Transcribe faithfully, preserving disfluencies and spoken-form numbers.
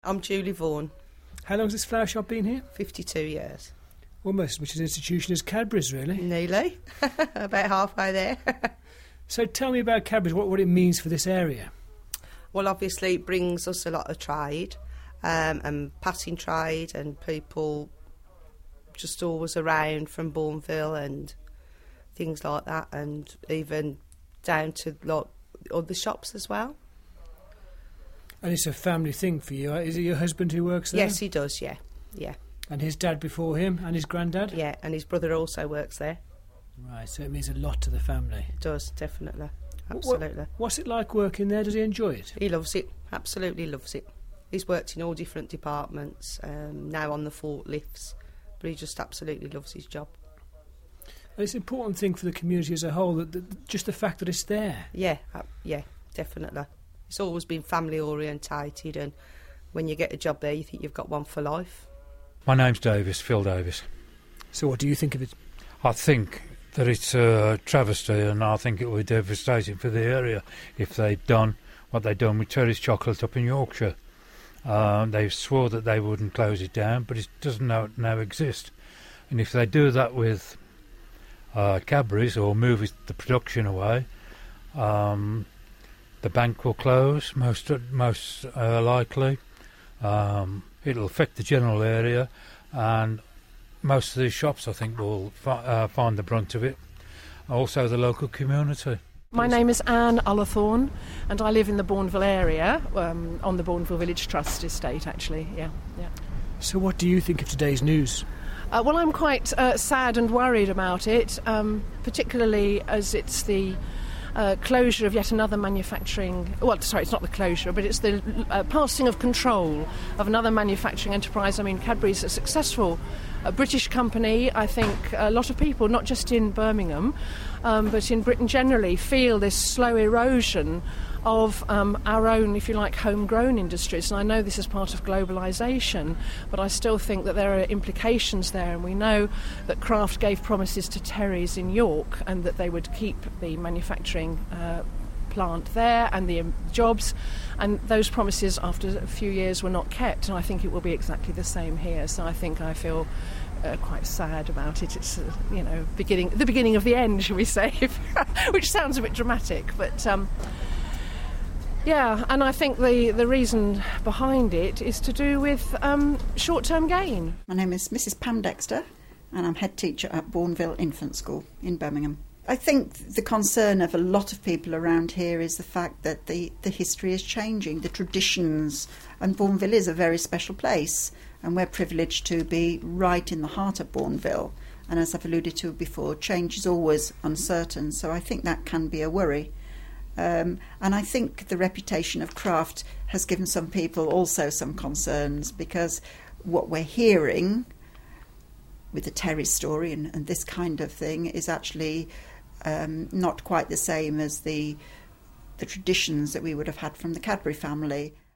I'm Julie Vaughan. How long has this flower shop been here? fifty-two years. Almost as much an institution as Cadbury's, really. Nearly. About halfway there. So tell me about Cadbury's, what, what it means for this area. Well, obviously it brings us a lot of trade, um, and passing trade, and people just always around from Bourneville and things like that, and even down to like other shops as well. And it's a family thing for you. Is it your husband who works there? Yes, he does, yeah. Yeah. And his dad before him, and his granddad? Yeah, and his brother also works there. Right, so it means a lot to the family. It does, definitely. Absolutely. What, what's it like working there? Does he enjoy it? He loves it, absolutely loves it. He's worked in all different departments, um, now on the forklifts, but he just absolutely loves his job. And it's an important thing for the community as a whole, that, that just the fact that it's there. Yeah, uh, yeah, definitely. It's always been family orientated, and when you get a job there, you think you've got one for life. My name's Davis, Phil Davis. So what do you think of it? I think that it's a travesty, and I think it would be devastating for the area if they'd done what they'd done with Terry's Chocolate up in Yorkshire. Uh, they swore that they wouldn't close it down, but it doesn't now, now exist. And if they do that with uh, Cadbury's, or move it, the production away, um, the bank will close, most most uh, likely. Um, it'll affect the general area, and most of these shops, I think, will fi- uh, find the brunt of it. Also the local community. My name is Anne Ullathorne, and I live in the Bourneville area, um, on the Bourneville Village Trust estate, actually, yeah. yeah. So what do you think of today's news? Uh, well, I'm quite uh, sad and worried about it, um, particularly as it's the Uh, closure of yet another manufacturing... Well, sorry, it's not the closure, but it's the uh, passing of control of another manufacturing enterprise. I mean, Cadbury's a successful uh, British company. I think a lot of people, not just in Birmingham, um, but in Britain generally, feel this slow erosion of um, our own, if you like, homegrown industries. And I know this is part of globalisation, but I still think that there are implications there. And we know that Kraft gave promises to Terry's in York, and that they would keep the manufacturing uh, plant there and the um, jobs. And those promises, after a few years, were not kept. And I think it will be exactly the same here. So I think I feel Uh, quite sad about it. It's, uh, you know, beginning the beginning of the end, shall we say, which sounds a bit dramatic, but um, yeah, and I think the, the reason behind it is to do with um, short-term gain. My name is Missus Pam Dexter, and I'm head teacher at Bourneville Infant School in Birmingham. I think the concern of a lot of people around here is the fact that the, the history is changing, the traditions, and Bourneville is a very special place, and we're privileged to be right in the heart of Bourneville. And as I've alluded to before, change is always uncertain, so I think that can be a worry. Um, and I think the reputation of Kraft has given some people also some concerns, because what we're hearing with the Terry story and, and this kind of thing is actually um, not quite the same as the the traditions that we would have had from the Cadbury family.